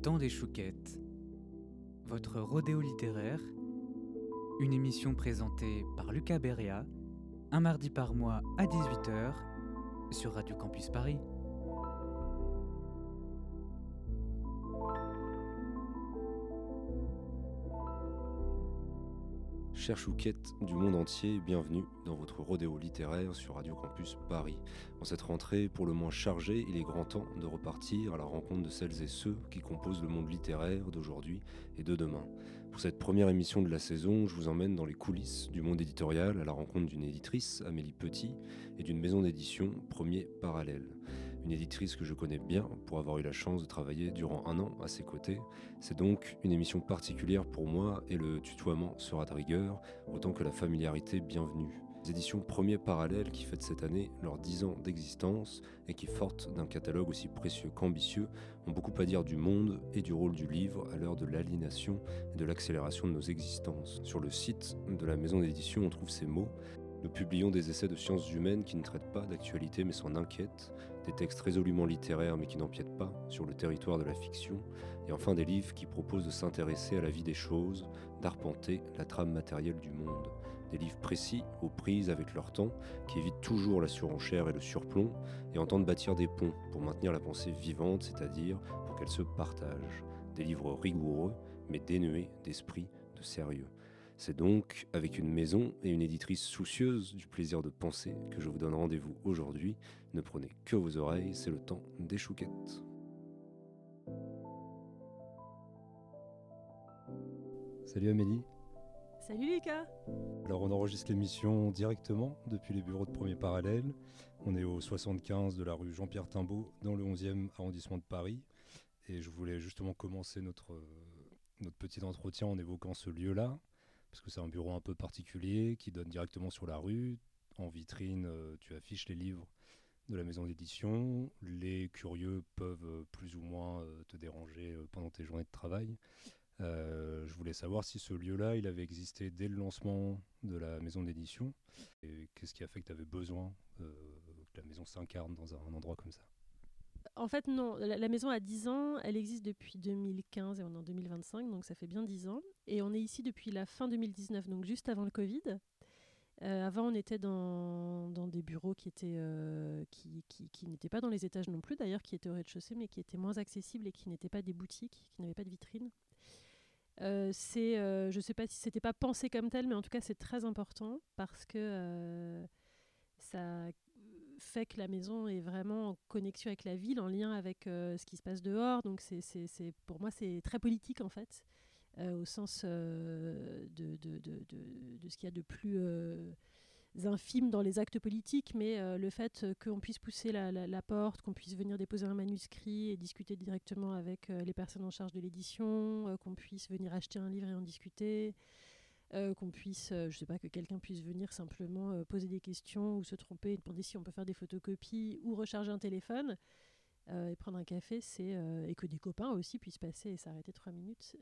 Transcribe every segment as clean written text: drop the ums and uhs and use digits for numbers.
temps des chouquettes, votre rodéo littéraire, une émission présentée par Lucas Beria, un mardi par mois à 18h sur Radio Campus Paris. Chers chouquettes du monde entier, bienvenue dans votre rodéo littéraire sur Radio Campus Paris. En cette rentrée pour le moins chargée, il est grand temps de repartir à la rencontre de celles et ceux qui composent le monde littéraire d'aujourd'hui et de demain. Pour cette première émission de la saison, je vous emmène dans les coulisses du monde éditorial à la rencontre d'une éditrice, Amélie Petit, et d'une maison d'édition, Premier Parallèle. Une éditrice que je connais bien pour avoir eu la chance de travailler durant 1 an à ses côtés. C'est donc une émission particulière pour moi et le tutoiement sera de rigueur, autant que la familiarité bienvenue. Les éditions Premier Parallèle qui fêtent cette année leurs 10 ans d'existence et qui, fortes d'un catalogue aussi précieux qu'ambitieux, ont beaucoup à dire du monde et du rôle du livre à l'heure de l'aliénation et de l'accélération de nos existences. Sur le site de la maison d'édition, on trouve ces mots. Nous publions des essais de sciences humaines qui ne traitent pas d'actualité mais s'en inquiètent, des textes résolument littéraires mais qui n'empiètent pas sur le territoire de la fiction, et enfin des livres qui proposent de s'intéresser à la vie des choses, d'arpenter la trame matérielle du monde. Des livres précis, aux prises avec leur temps, qui évitent toujours la surenchère et le surplomb, et entendent bâtir des ponts pour maintenir la pensée vivante, c'est-à-dire pour qu'elle se partage. Des livres rigoureux, mais dénués d'esprit, de sérieux. C'est donc avec une maison et une éditrice soucieuse du plaisir de penser que je vous donne rendez-vous aujourd'hui. Ne prenez que vos oreilles, c'est le temps des chouquettes. Salut Amélie. Salut Lucas. Alors on enregistre l'émission directement depuis les bureaux de Premier Parallèle. On est au 75 de la rue Jean-Pierre Timbaud dans le 11e arrondissement de Paris. Et je voulais justement commencer notre petit entretien en évoquant ce lieu-là. Parce que c'est un bureau un peu particulier qui donne directement sur la rue. En vitrine, tu affiches les livres de la maison d'édition. Les curieux peuvent plus ou moins te déranger pendant tes journées de travail. Je voulais savoir si ce lieu-là, il avait existé dès le lancement de la maison d'édition. Et qu'est-ce qui a fait que tu avais besoin que la maison s'incarne dans un endroit comme ça ? En fait, non. La maison a 10 ans. Elle existe depuis 2015 et on est en 2025, donc ça fait bien 10 ans. Et on est ici depuis la fin 2019, donc juste avant le Covid. Avant, on était dans des bureaux qui n'étaient pas dans les étages non plus, d'ailleurs, qui étaient au rez-de-chaussée, mais qui étaient moins accessibles et qui n'étaient pas des boutiques, qui n'avaient pas de vitrine. Je ne sais pas si c'était pas pensé comme tel, mais en tout cas, c'est très important parce que ça fait que la maison est vraiment en connexion avec la ville, en lien avec ce qui se passe dehors. Donc pour moi, c'est très politique en fait, au sens de ce qu'il y a de plus infime dans les actes politiques, mais le fait qu'on puisse pousser la porte, qu'on puisse venir déposer un manuscrit et discuter directement avec les personnes en charge de l'édition, qu'on puisse venir acheter un livre et en discuter, qu'on puisse, je sais pas, que quelqu'un puisse venir simplement poser des questions ou se tromper, demander si on peut faire des photocopies ou recharger un téléphone et prendre un café, et que des copains aussi puissent passer et s'arrêter 3 minutes.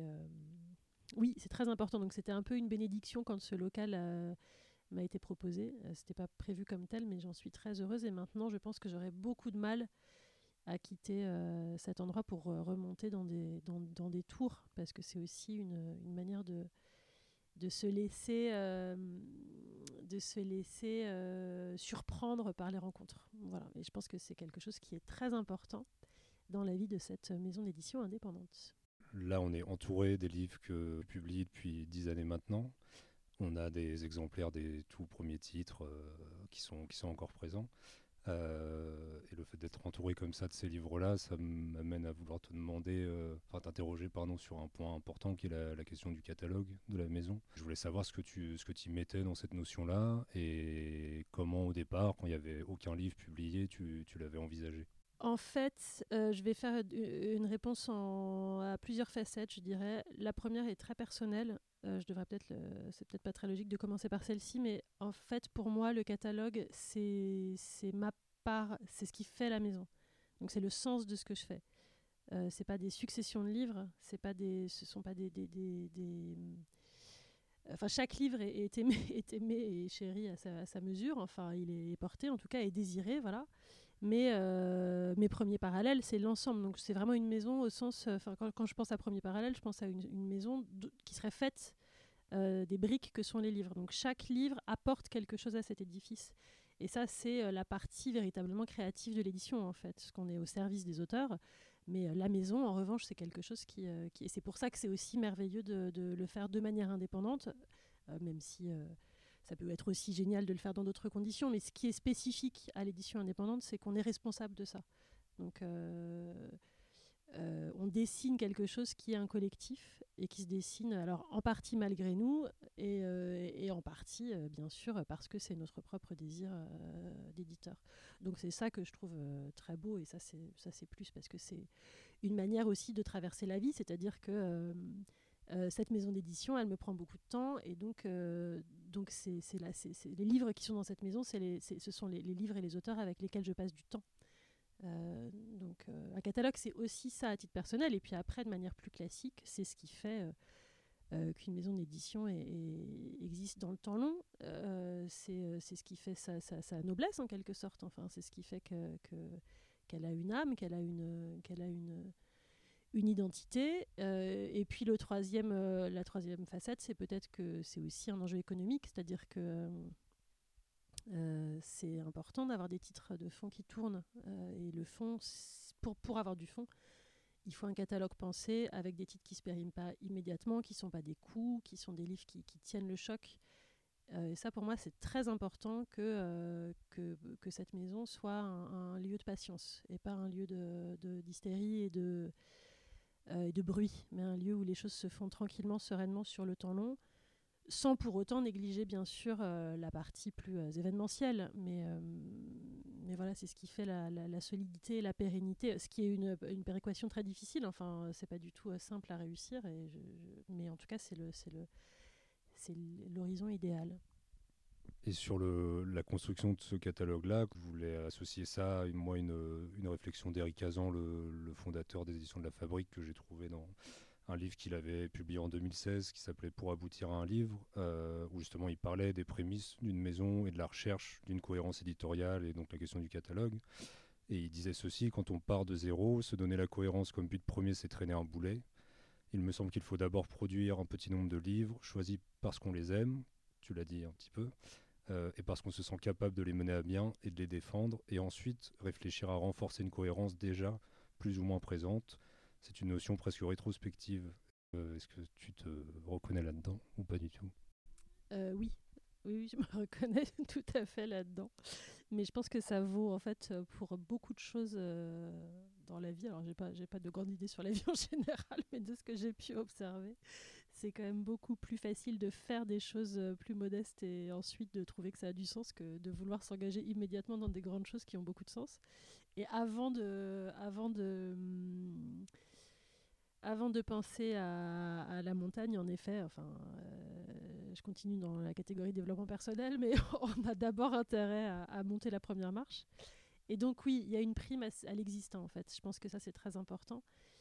Oui, c'est très important. Donc c'était un peu une bénédiction quand ce local m'a été proposé. C'était pas prévu comme tel, mais j'en suis très heureuse. Et maintenant, je pense que j'aurais beaucoup de mal à quitter cet endroit pour remonter dans des tours, parce que c'est aussi une manière de se laisser surprendre par les rencontres. Voilà. Et je pense que c'est quelque chose qui est très important dans la vie de cette maison d'édition indépendante. Là, on est entouré des livres que je publie depuis 10 années maintenant. On a des exemplaires des tout premiers titres qui sont encore présents. Et le fait d'être entouré comme ça de ces livres-là, ça m'amène à vouloir t'interroger sur un point important qui est la question du catalogue de la maison. Je voulais savoir ce que tu y mettais dans cette notion-là et comment au départ, quand il n'y avait aucun livre publié, tu l'avais envisagé. En fait, je vais faire une réponse à plusieurs facettes, je dirais. La première est très personnelle. C'est peut-être pas très logique de commencer par celle-ci, mais en fait, pour moi, le catalogue, c'est ma part, c'est ce qui fait la maison. Donc, c'est le sens de ce que je fais. C'est pas des successions de livres, ce sont pas des Enfin, chaque livre est aimé et chéri à sa mesure. Enfin, il est porté, en tout cas, et désiré, voilà. Mais mes premiers parallèles, c'est l'ensemble. Donc c'est vraiment une maison au sens... quand je pense à premier parallèle, je pense à une maison qui serait faite des briques que sont les livres. Donc chaque livre apporte quelque chose à cet édifice. Et ça, c'est la partie véritablement créative de l'édition, en fait, parce qu'on est au service des auteurs. Mais la maison, en revanche, c'est quelque chose qui... Et c'est pour ça que c'est aussi merveilleux de le faire de manière indépendante, même si ça peut être aussi génial de le faire dans d'autres conditions. Mais ce qui est spécifique à l'édition indépendante, c'est qu'on est responsable de ça. Donc, on dessine quelque chose qui est un collectif et qui se dessine alors en partie malgré nous et en partie bien sûr parce que c'est notre propre désir d'éditeur. Donc c'est ça que je trouve très beau et ça c'est plus parce que c'est une manière aussi de traverser la vie, c'est-à-dire que cette maison d'édition, elle me prend beaucoup de temps et donc c'est les livres qui sont dans cette maison, ce sont les livres et les auteurs avec lesquels je passe du temps. Un catalogue, c'est aussi ça à titre personnel. Et puis après, de manière plus classique, c'est ce qui fait qu'une maison d'édition existe dans le temps long. C'est ce qui fait sa noblesse, en quelque sorte. Enfin, c'est ce qui fait qu'elle a une âme, qu'elle a une identité. Et puis la troisième facette, c'est peut-être que c'est aussi un enjeu économique, c'est-à-dire que c'est important d'avoir des titres de fond qui tournent. Et le fond, pour avoir du fond, il faut un catalogue pensé avec des titres qui ne se périment pas immédiatement, qui ne sont pas des coups, qui sont des livres qui tiennent le choc. Et ça, pour moi, c'est très important que cette maison soit un lieu de patience et pas un lieu d'hystérie et de bruit, mais un lieu où les choses se font tranquillement, sereinement sur le temps long, sans pour autant négliger bien sûr la partie plus événementielle, mais voilà, c'est ce qui fait la solidité et la pérennité, ce qui est une péréquation très difficile. Enfin, c'est pas du tout simple à réussir, mais en tout cas c'est l'horizon idéal. Et sur la construction de ce catalogue-là, vous voulez associer ça à une réflexion d'Éric Hazan, le fondateur des éditions de la Fabrique, que j'ai trouvé dans un livre qu'il avait publié en 2016 qui s'appelait Pour aboutir à un livre, où justement il parlait des prémices d'une maison et de la recherche d'une cohérence éditoriale et donc la question du catalogue. Et il disait ceci: quand on part de zéro, se donner la cohérence comme but premier, c'est traîner un boulet. Il me semble qu'il faut d'abord produire un petit nombre de livres, choisis parce qu'on les aime, tu l'as dit un petit peu, et parce qu'on se sent capable de les mener à bien et de les défendre, et ensuite réfléchir à renforcer une cohérence déjà plus ou moins présente. C'est une notion presque rétrospective. Est-ce que tu te reconnais là-dedans ou pas du tout ? Oui. Oui, je me reconnais tout à fait là-dedans. Mais je pense que ça vaut en fait pour beaucoup de choses dans la vie. Alors, j'ai pas de grande idée sur la vie en général, mais de ce que j'ai pu observer, c'est quand même beaucoup plus facile de faire des choses plus modestes et ensuite de trouver que ça a du sens que de vouloir s'engager immédiatement dans des grandes choses qui ont beaucoup de sens. Et avant de penser à la montagne, en effet, je continue dans la catégorie développement personnel, mais on a d'abord intérêt à monter la première marche. Et donc oui, il y a une prime à l'existant, en fait. Je pense que ça, c'est très important.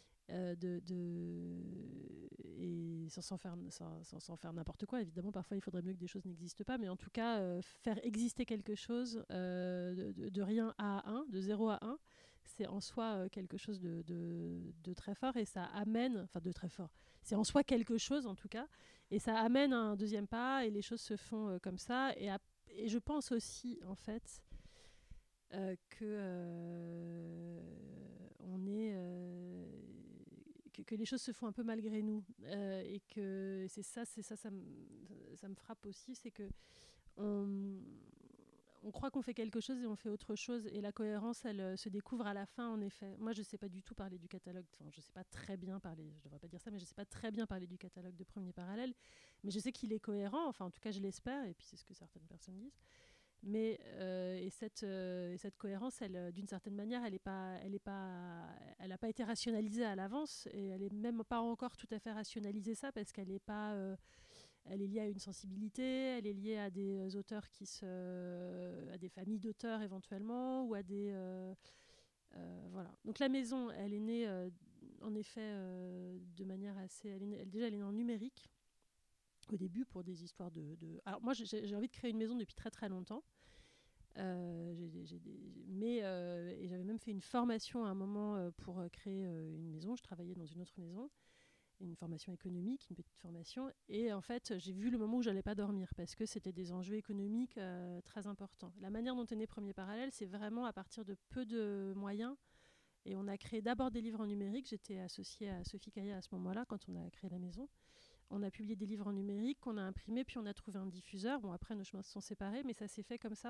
Et sans faire n'importe quoi, évidemment, parfois il faudrait mieux que des choses n'existent pas, mais en tout cas, faire exister quelque chose de rien à un, de 0 à 1, c'est en soi quelque chose de très fort et ça amène, enfin de très fort, c'est en soi quelque chose en tout cas, et ça amène un deuxième pas et les choses se font comme ça. Et je pense aussi en fait que les choses se font un peu malgré nous et que c'est ça me frappe aussi, c'est que on croit qu'on fait quelque chose et on fait autre chose, et la cohérence elle se découvre à la fin. En effet, moi je sais pas du tout parler du catalogue, enfin je sais pas très bien parler, je devrais pas dire ça, mais je sais pas très bien parler du catalogue de Premier Parallèle, mais je sais qu'il est cohérent, enfin en tout cas je l'espère, et puis c'est ce que certaines personnes disent. Mais cette cohérence, elle, d'une certaine manière, elle n'a pas été rationalisée à l'avance, et elle est même pas encore tout à fait rationalisée, ça, parce qu'elle est pas, elle est liée à une sensibilité, elle est liée à des auteurs à des familles d'auteurs éventuellement, ou à des voilà. Donc la maison, elle est née en effet de manière assez, déjà elle est née en numérique au début pour des histoires Alors moi j'ai envie de créer une maison depuis très très longtemps. Et j'avais même fait une formation à un moment pour créer une maison. Je travaillais dans une autre maison, une formation économique, une petite formation. Et en fait, j'ai vu le moment où j'allais pas dormir parce que c'était des enjeux économiques très importants. La manière dont est né Premier Parallèle, c'est vraiment à partir de peu de moyens. Et on a créé d'abord des livres en numérique. J'étais associée à Sophie Caillat à ce moment-là, quand on a créé la maison. On a publié des livres en numérique qu'on a imprimés, puis on a trouvé un diffuseur. Bon, après, nos chemins se sont séparés, mais ça s'est fait comme ça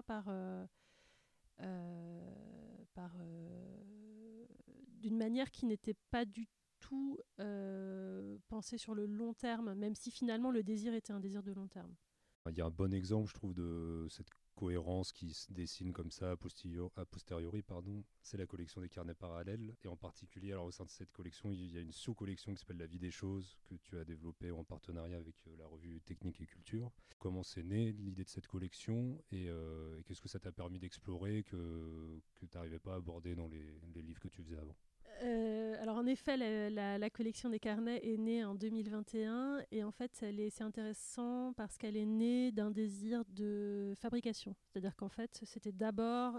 d'une manière qui n'était pas du tout pensée sur le long terme, même si finalement le désir était un désir de long terme. Il y a un bon exemple, je trouve, de cette cohérence qui se dessine comme ça a posteriori, pardon. C'est la collection des carnets parallèles. Et en particulier, alors, au sein de cette collection, il y a une sous-collection qui s'appelle La vie des choses, que tu as développée en partenariat avec la revue Technique et Culture. Comment c'est né l'idée de cette collection et qu'est-ce que ça t'a permis d'explorer que tu n'arrivais pas à aborder dans les livres que tu faisais avant? Alors en effet, la collection des carnets est née en 2021 et en fait, c'est intéressant parce qu'elle est née d'un désir de fabrication. C'est-à-dire qu'en fait, c'était d'abord,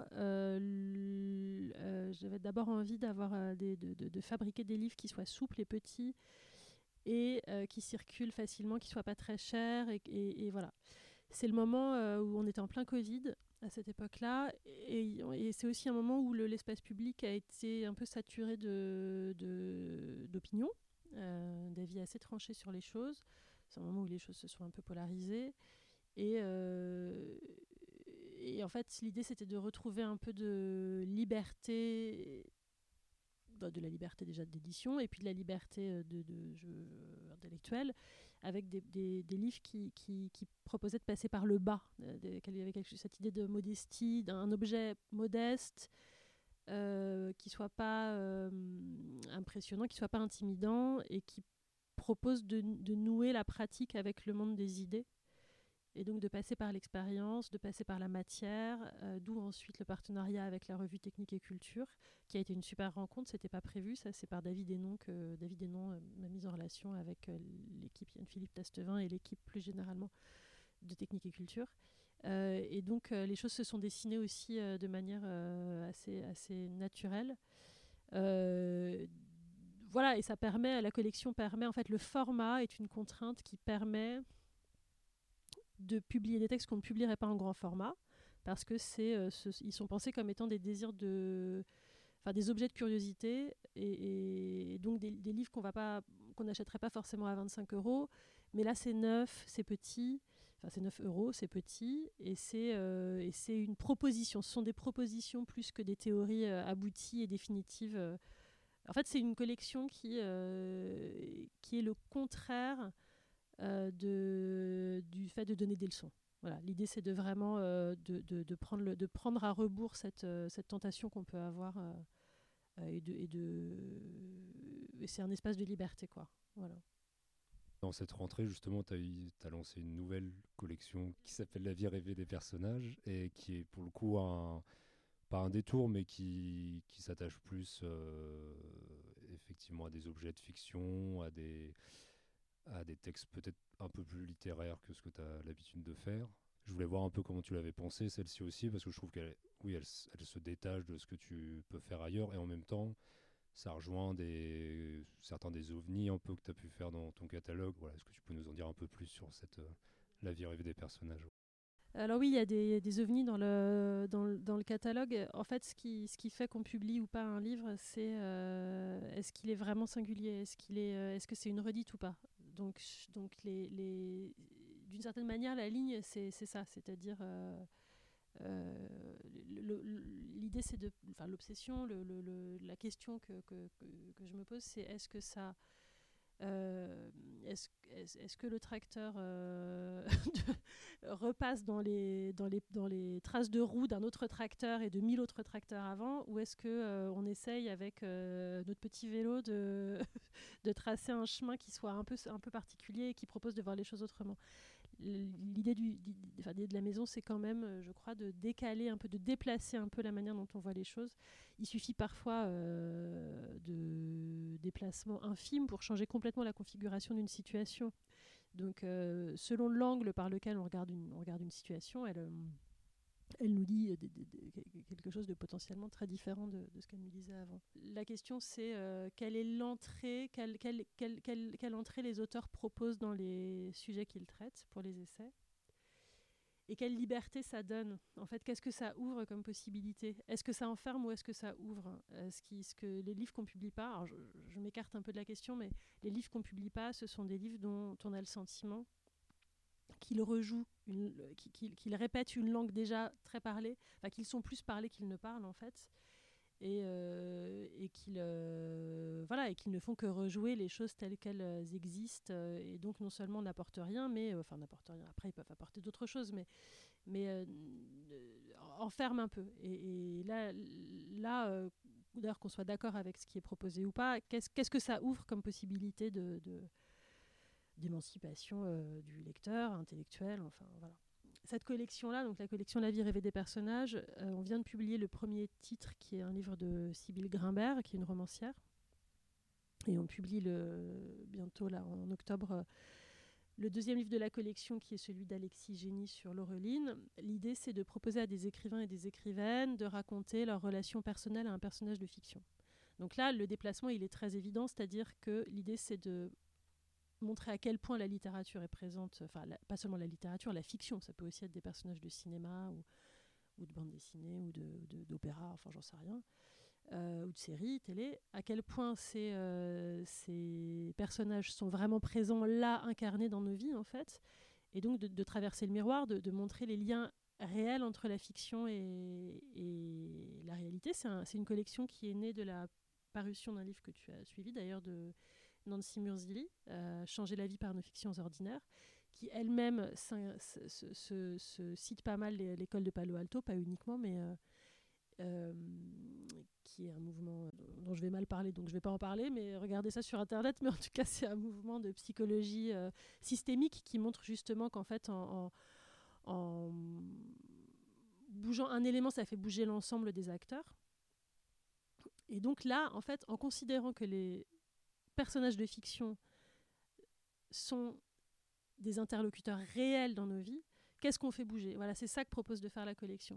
j'avais d'abord envie de fabriquer des livres qui soient souples et petits et qui circulent facilement, qui soient pas très chers et voilà. C'est le moment où on était en plein Covid à cette époque-là. Et c'est aussi un moment où l'espace public a été un peu saturé d'opinions, d'avis assez tranchés sur les choses. C'est un moment où les choses se sont un peu polarisées. Et en fait, l'idée, c'était de retrouver un peu de liberté, de la liberté déjà d'édition, et puis de la liberté de jeu intellectuel, avec des livres qui proposaient de passer par le bas, avec cette idée de modestie, d'un objet modeste, qui soit pas impressionnant, qui soit pas intimidant, et qui propose de nouer la pratique avec le monde des idées. Et donc de passer par l'expérience, de passer par la matière, d'où ensuite le partenariat avec la revue Technique et Culture, qui a été une super rencontre. C'était pas prévu, ça c'est par David Hénon que David Hénon m'a mise en relation avec l'équipe Yann-Philippe Tastevin et l'équipe plus généralement de Technique et Culture. Et donc les choses se sont dessinées aussi de manière assez naturelle. Voilà, et ça permet, la collection permet, en fait, le format est une contrainte qui permet de publier des textes qu'on ne publierait pas en grand format, parce que ils sont pensés comme étant des désirs des objets de curiosité, et donc des livres qu'on n'achèterait pas forcément à 25 €, mais là c'est neuf, c'est petit, enfin c'est 9 €, c'est petit, et c'est une proposition. Ce sont des propositions plus que des théories abouties et définitives. En fait, c'est une collection qui est le contraire du fait de donner des leçons. Voilà, l'idée c'est de vraiment de prendre à rebours cette tentation qu'on peut avoir et c'est un espace de liberté, quoi. Voilà. Dans cette rentrée, justement, tu as lancé une nouvelle collection qui s'appelle La vie rêvée des personnages et qui est pour le coup pas un détour, mais qui s'attache plus effectivement à des objets de fiction, à des textes peut-être un peu plus littéraires que ce que tu as l'habitude de faire. Je voulais voir un peu comment tu l'avais pensée, celle-ci aussi, parce que je trouve elle se détache de ce que tu peux faire ailleurs, et en même temps, ça rejoint certains des ovnis un peu que tu as pu faire dans ton catalogue. Voilà, est-ce que tu peux nous en dire un peu plus sur la vie rêvée des personnages? Alors oui, il y a des ovnis dans le catalogue. En fait, ce qui fait qu'on publie ou pas un livre, c'est est-ce qu'il est vraiment singulier, est-ce que c'est une redite ou pas. Donc d'une certaine manière, la ligne, c'est ça, c'est-à-dire l'idée, c'est l'obsession, la question que je me pose, c'est est-ce que ça est-ce que le tracteur repasse dans les traces de roues d'un autre tracteur et de 1000 autres tracteurs avant, ou est-ce qu'on essaye avec notre petit vélo de tracer un chemin qui soit un peu particulier et qui propose de voir les choses autrement. L'idée de la maison, c'est quand même, je crois, de décaler un peu, de déplacer un peu la manière dont on voit les choses. Il suffit parfois de déplacements infimes pour changer complètement la configuration d'une situation. Donc, selon l'angle par lequel on regarde une situation, elle nous dit quelque chose de potentiellement très différent de ce qu'elle nous disait avant. La question, c'est quelle est l'entrée, quelle entrée les auteurs proposent dans les sujets qu'ils traitent pour les essais, et quelle liberté ça donne. En fait, qu'est-ce que ça ouvre comme possibilité ? Est-ce que ça enferme ou est-ce que ça ouvre ? Ce que les livres qu'on ne publie pas, alors je m'écarte un peu de la question, mais les livres qu'on ne publie pas, ce sont des livres dont on a le sentiment qu'ils rejouent, qu'ils répètent une langue déjà très parlée, enfin qu'ils sont plus parlés qu'ils ne parlent en fait, et qu'ils ne font que rejouer les choses telles qu'elles existent, et donc non seulement n'apportent rien, mais n'apportent rien. Après ils peuvent apporter d'autres choses, mais enferment un peu. Et là d'ailleurs qu'on soit d'accord avec ce qui est proposé ou pas, qu'est-ce que ça ouvre comme possibilité d'émancipation du lecteur, intellectuel, enfin voilà. Cette collection-là, donc la collection La vie rêvée des personnages, on vient de publier le premier titre qui est un livre de Sybille Grimbert, qui est une romancière. Et on publie bientôt, là, en octobre, le deuxième livre de la collection qui est celui d'Alexis Génie sur Laureline. L'idée, c'est de proposer à des écrivains et des écrivaines de raconter leur relation personnelle à un personnage de fiction. Donc là, le déplacement, il est très évident, c'est-à-dire que l'idée, c'est de montrer à quel point la littérature est présente, pas seulement la littérature, la fiction, ça peut aussi être des personnages de cinéma ou de bande dessinée ou d'opéra, enfin j'en sais rien, ou de séries, télé, à quel point ces personnages sont vraiment présents là, incarnés dans nos vies en fait, et donc de traverser le miroir, de montrer les liens réels entre la fiction et la réalité. C'est une collection qui est née de la parution d'un livre que tu as suivi d'ailleurs de Nancy Murzilli, Changer la vie par nos fictions ordinaires, qui elle-même se cite pas mal l'école de Palo Alto, pas uniquement, mais qui est un mouvement dont je vais mal parler, donc je ne vais pas en parler, mais regardez ça sur Internet, mais en tout cas c'est un mouvement de psychologie systémique qui montre justement qu'en fait en bougeant un élément, ça fait bouger l'ensemble des acteurs. Et donc là, en fait, en considérant que les personnages de fiction sont des interlocuteurs réels dans nos vies, qu'est-ce qu'on fait bouger ? Voilà, c'est ça que propose de faire la collection.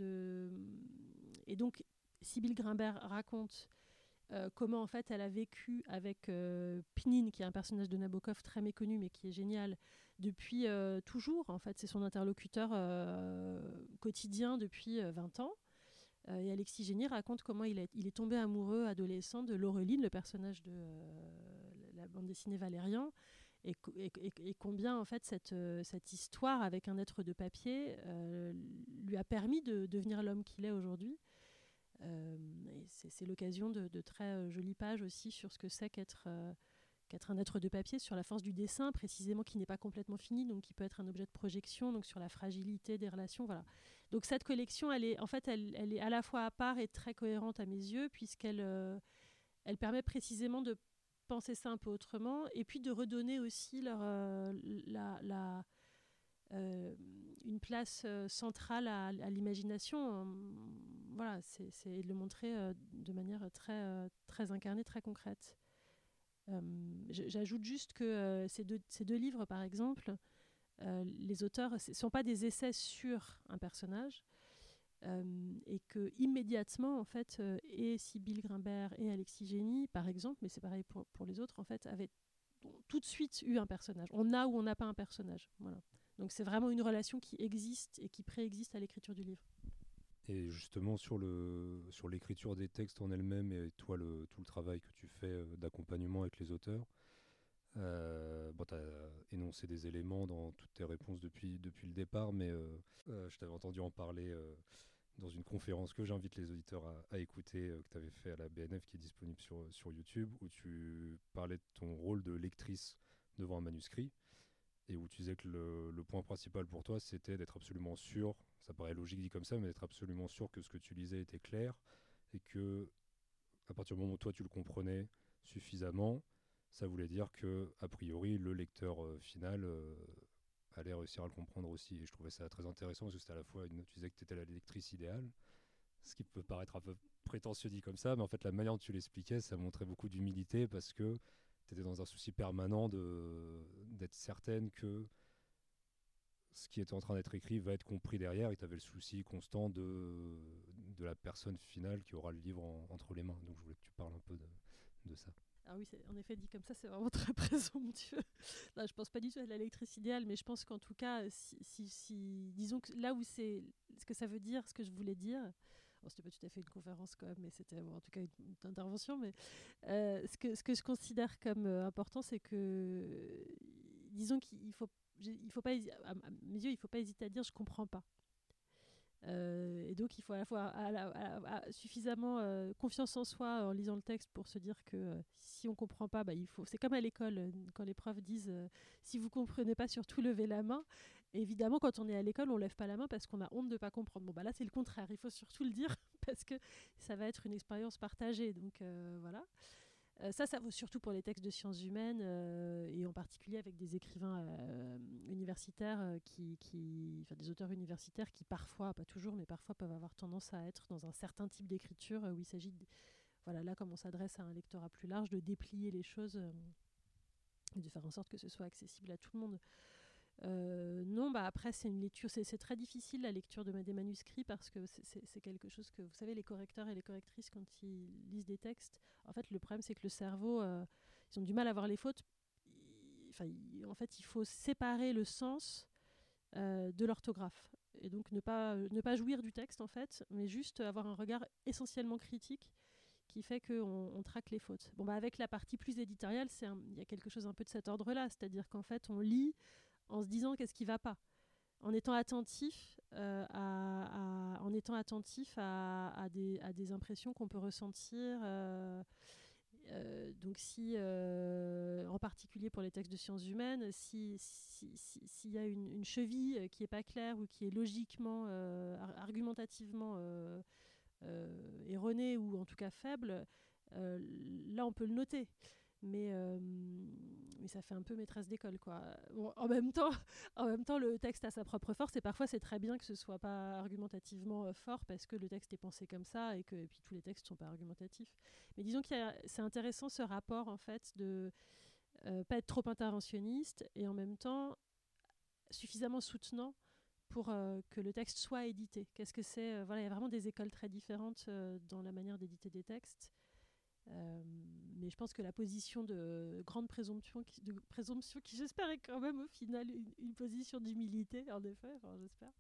Et donc, Sybille Grimbert raconte comment en fait elle a vécu avec Pnine, qui est un personnage de Nabokov très méconnu mais qui est génial depuis toujours. En fait, c'est son interlocuteur quotidien depuis 20 ans. Et Alexis Génie raconte comment il est tombé amoureux adolescent de Laureline, le personnage de la bande dessinée Valérian, et combien en fait cette histoire avec un être de papier lui a permis de devenir l'homme qu'il est aujourd'hui. Et c'est l'occasion de très jolies pages aussi sur ce que c'est qu'être un être de papier, sur la force du dessin précisément, qui n'est pas complètement fini, donc qui peut être un objet de projection, donc sur la fragilité des relations, voilà. Donc cette collection, elle est à la fois à part et très cohérente à mes yeux, puisqu'elle elle permet précisément de penser ça un peu autrement, et puis de redonner aussi une place centrale à l'imagination. Voilà, c'est de le montrer de manière très incarnée, très concrète. J'ajoute juste que ces deux livres, par exemple, les auteurs ne sont pas des essais sur un personnage, et que immédiatement en fait et Sybille Grimbert et Alexis Génie par exemple, mais c'est pareil pour les autres en fait, avaient tout de suite eu un personnage. On a ou on n'a pas un personnage, voilà. Donc c'est vraiment une relation qui existe et qui préexiste à l'écriture du livre. Et justement sur l'écriture des textes en elle-même, et toi tout le travail que tu fais d'accompagnement avec les auteurs, tu as énoncé des éléments dans toutes tes réponses depuis le départ, mais je t'avais entendu en parler dans une conférence que j'invite les auditeurs à écouter, que tu avais fait à la BNF, qui est disponible sur YouTube, où tu parlais de ton rôle de lectrice devant un manuscrit, et où tu disais que le point principal pour toi, c'était d'être absolument sûr, ça paraît logique dit comme ça, mais d'être absolument sûr que ce que tu lisais était clair, et que à partir du moment où toi tu le comprenais suffisamment, ça voulait dire que, a priori, le lecteur final allait réussir à le comprendre aussi. Et je trouvais ça très intéressant, parce que c'était à la fois, tu disais que tu étais la lectrice idéale, ce qui peut paraître un peu prétentieux dit comme ça, mais en fait la manière dont tu l'expliquais, ça montrait beaucoup d'humilité, parce que tu étais dans un souci permanent d'être certaine que ce qui était en train d'être écrit va être compris derrière, et tu avais le souci constant de la personne finale qui aura le livre entre les mains. Donc je voulais que tu parles un peu de ça. Ah oui, en effet, dit comme ça, c'est vraiment très présomptueux. Là, je pense pas du tout à la lectrice idéale, mais je pense qu'en tout cas, disons que là où c'est ce que ça veut dire, ce que je voulais dire, bon, c'était pas tout à fait une conférence quand même, mais c'était en tout cas une intervention, mais ce que je considère comme important, c'est que, disons qu'il faut, il faut pas, à mes yeux, il faut pas hésiter à dire je comprends pas. Et donc, il faut à la fois suffisamment confiance en soi en lisant le texte pour se dire que si on ne comprend pas, il faut. C'est comme à l'école, quand les profs disent si vous ne comprenez pas, surtout levez la main. Et évidemment, quand on est à l'école, on ne lève pas la main parce qu'on a honte de ne pas comprendre. Bon, là, c'est le contraire. Il faut surtout le dire parce que ça va être une expérience partagée. Donc, voilà. Ça vaut surtout pour les textes de sciences humaines et en particulier avec des écrivains universitaires, enfin, des auteurs universitaires qui parfois, pas toujours, mais parfois peuvent avoir tendance à être dans un certain type d'écriture où il s'agit, voilà, là comme on s'adresse à un lectorat plus large, de déplier les choses et de faire en sorte que ce soit accessible à tout le monde. Non, après, c'est une lecture. C'est très difficile la lecture des manuscrits parce que c'est quelque chose que, vous savez, les correcteurs et les correctrices, quand ils lisent des textes, en fait, le problème, c'est que le cerveau, ils ont du mal à voir les fautes. En fait, il faut séparer le sens de l'orthographe. Et donc, ne pas jouir du texte, en fait, mais juste avoir un regard essentiellement critique qui fait qu'on traque les fautes. Avec la partie plus éditoriale, il y a quelque chose un peu de cet ordre-là. C'est-à-dire qu'en fait, on lit en se disant qu'est-ce qui ne va pas, en étant attentif, à des impressions qu'on peut ressentir. Donc si, en particulier pour les textes de sciences humaines, s'il y a une cheville qui n'est pas claire ou qui est logiquement, argumentativement erronée ou en tout cas faible, là on peut le noter. Mais ça fait un peu maîtresse d'école, quoi. Bon, en même temps, le texte a sa propre force et parfois c'est très bien que ce soit pas argumentativement fort parce que le texte est pensé comme ça et puis tous les textes sont pas argumentatifs. Mais disons que c'est intéressant ce rapport en fait de pas être trop interventionniste et en même temps suffisamment soutenant pour que le texte soit édité. Qu'est-ce que c'est Voilà, il y a vraiment des écoles très différentes dans la manière d'éditer des textes. Mais je pense que la position de grande présomption qui j'espère est quand même au final une position d'humilité, en effet, enfin, j'espère,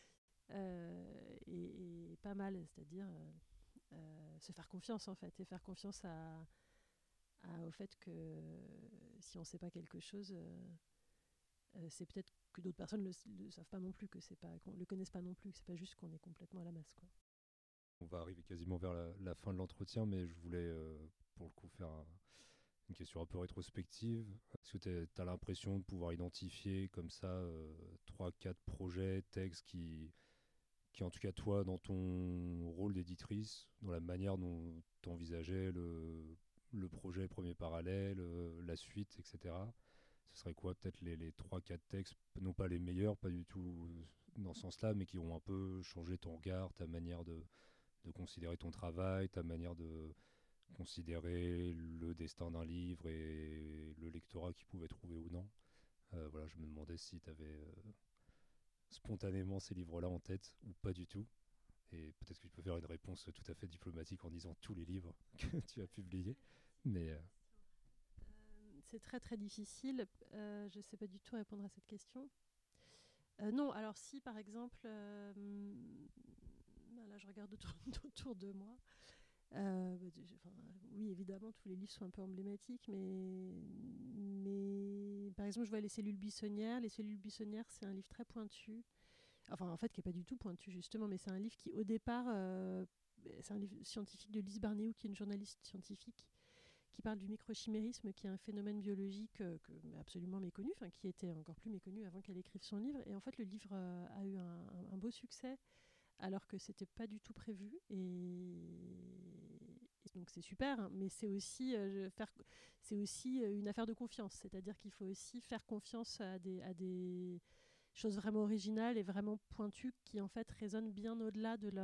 et pas mal, c'est-à-dire se faire confiance en fait, et faire confiance au fait que si on ne sait pas quelque chose, c'est peut-être que d'autres personnes le savent pas non plus, qu'on le connaissent pas non plus, que c'est pas juste qu'on est complètement à la masse, quoi. On va arriver quasiment vers la fin de l'entretien, mais je voulais, pour le coup, faire une question un peu rétrospective. Est-ce que tu as l'impression de pouvoir identifier comme ça 3-4 projets, textes qui, en tout cas toi, dans ton rôle d'éditrice, dans la manière dont tu envisageais le projet premier parallèle, la suite, etc. Ce serait quoi peut-être les 3-4 textes, non pas les meilleurs, pas du tout dans ce sens-là, mais qui ont un peu changé ton regard, ta manière de considérer ton travail, ta manière de considérer le destin d'un livre et le lectorat qu'il pouvait trouver ou non. Voilà, je me demandais si tu avais spontanément ces livres-là en tête ou pas du tout. Et peut-être que tu peux faire une réponse tout à fait diplomatique en disant tous les livres que tu as publiés. Mais c'est très très difficile. Je ne sais pas du tout répondre à cette question. Non, alors si par exemple, là je regarde autour de moi. Oui, évidemment, tous les livres sont un peu emblématiques, mais par exemple, je vois Les cellules buissonnières. Les cellules buissonnières, c'est un livre très pointu. Enfin, en fait, qui n'est pas du tout pointu, justement, mais c'est un livre qui, au départ, c'est un livre scientifique de Lise Barnéou, qui est une journaliste scientifique, qui parle du microchimérisme, qui est un phénomène biologique absolument méconnu, qui était encore plus méconnu avant qu'elle écrive son livre. Et en fait, le livre a eu un beau succès, alors que c'était pas du tout prévu, et donc c'est super, hein, mais c'est aussi une affaire de confiance, c'est-à-dire qu'il faut aussi faire confiance à des choses vraiment originales et vraiment pointues qui en fait résonnent bien au-delà de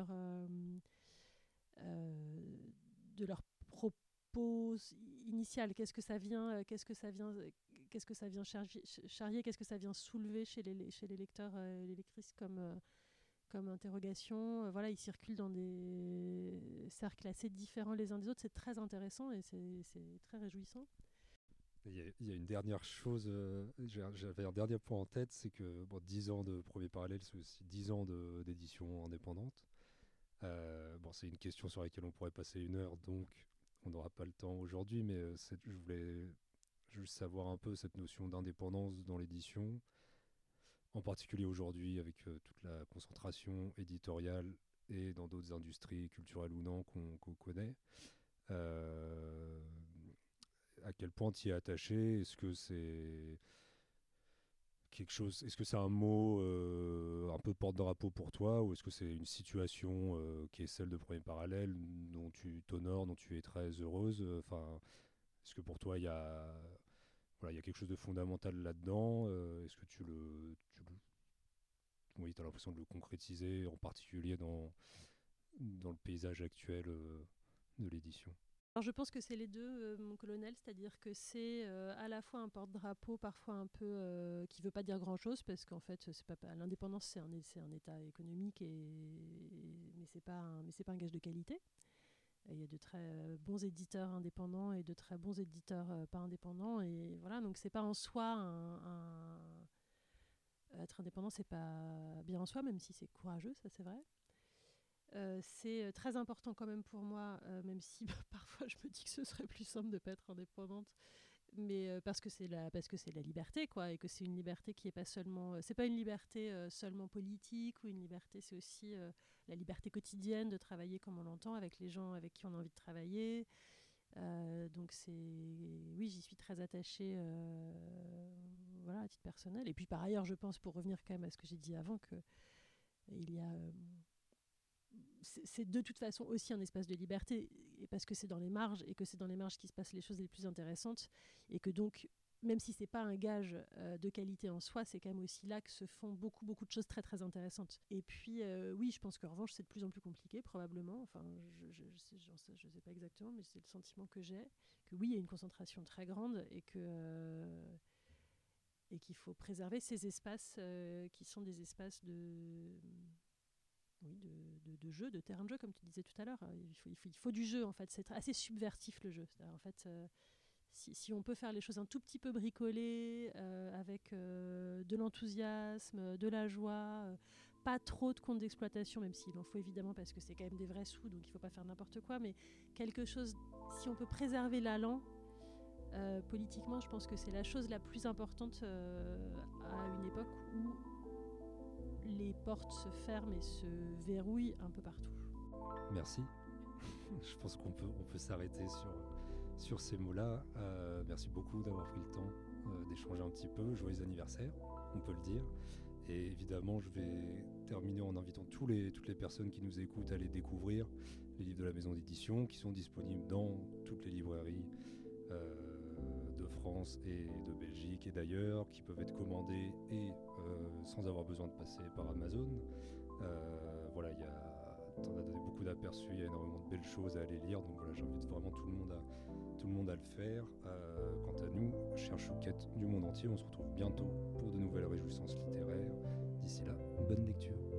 leur propos initial. Qu'est-ce que ça vient qu'est-ce que ça vient charrier, qu'est-ce que ça vient soulever chez les lecteurs et les lectrices comme interrogation. Voilà, ils circulent dans des cercles assez différents les uns des autres. C'est très intéressant et c'est très réjouissant. Il y a une dernière chose, j'avais un dernier point en tête, c'est que 10 ans de Premier Parallèle, c'est aussi 10 ans d'édition indépendante. C'est une question sur laquelle on pourrait passer 1 heure, donc on n'aura pas le temps aujourd'hui, mais je voulais juste savoir un peu cette notion d'indépendance dans l'édition, en particulier aujourd'hui avec toute la concentration éditoriale et dans d'autres industries culturelles ou non qu'on connaît. À quel point tu y es attaché? Est-ce que c'est quelque chose, est-ce que c'est un mot un peu porte-drapeau pour toi, ou est-ce que c'est une situation qui est celle de Premier Parallèle dont tu t'honores, dont tu es très heureuse? Est-ce que pour toi il y a quelque chose de fondamental là-dedans? Est-ce que oui, tu as l'impression de le concrétiser, en particulier dans le paysage actuel de l'édition? Alors je pense que c'est les deux, mon colonel, c'est-à-dire que c'est à la fois un porte-drapeau, parfois un peu qui ne veut pas dire grand-chose, parce qu'en fait, l'indépendance, c'est un état économique, mais ce n'est pas un gage de qualité. Et il y a de très bons éditeurs indépendants et de très bons éditeurs pas indépendants. Et voilà, donc c'est pas en soi être indépendant, c'est pas bien en soi, même si c'est courageux, ça c'est vrai. C'est très important quand même pour moi, même si parfois je me dis que ce serait plus simple de ne pas être indépendante, mais parce que c'est la liberté, quoi, et que c'est une liberté qui est pas seulement, c'est pas une liberté seulement politique ou une liberté, c'est aussi la liberté quotidienne de travailler comme on l'entend avec les gens avec qui on a envie de travailler. Donc oui, j'y suis très attachée, voilà, à titre personnel. Et puis par ailleurs, je pense, pour revenir quand même à ce que j'ai dit avant, que il y a c'est de toute façon aussi un espace de liberté, et parce que c'est dans les marges, et que c'est dans les marges qui se passent les choses les plus intéressantes, et que donc, même si c'est pas un gage de qualité en soi, c'est quand même aussi là que se font beaucoup de choses très très intéressantes. Et puis oui, je pense qu'en revanche c'est de plus en plus compliqué probablement, enfin je sais pas exactement, mais c'est le sentiment que j'ai, que oui, il y a une concentration très grande, et qu'il faut préserver ces espaces qui sont des espaces de jeu, de terrain de jeu, comme tu disais tout à l'heure. Il faut du jeu, en fait. C'est assez subversif, le jeu. En fait, si on peut faire les choses un tout petit peu bricolées, avec de l'enthousiasme, de la joie, pas trop de comptes d'exploitation, même s'il en faut évidemment, parce que c'est quand même des vrais sous, donc il ne faut pas faire n'importe quoi, mais quelque chose, si on peut préserver l'allant, politiquement, je pense que c'est la chose la plus importante à une époque où les portes se ferment et se verrouillent un peu partout. Merci. Je pense qu'on peut s'arrêter sur ces mots-là. Merci beaucoup d'avoir pris le temps d'échanger un petit peu. Joyeux anniversaire, on peut le dire. Et évidemment, je vais terminer en invitant toutes les personnes qui nous écoutent à aller découvrir les livres de la maison d'édition, qui sont disponibles dans toutes les librairies de France et de Belgique et d'ailleurs, qui peuvent être commandés et sans avoir besoin de passer par Amazon. Voilà, t'en as donné beaucoup d'aperçus, il y a énormément de belles choses à aller lire, donc voilà, j'invite vraiment tout le monde à le faire. Quant à nous, chers chouquettes du monde entier, on se retrouve bientôt pour de nouvelles réjouissances littéraires. D'ici là, bonne lecture.